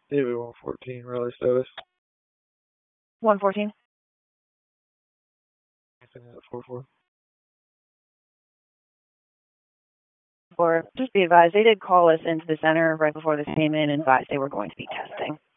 David 114, rally status. 114. Anything at 44. Or just be advised, they did call us into the center right before this came in and advised they were going to be testing.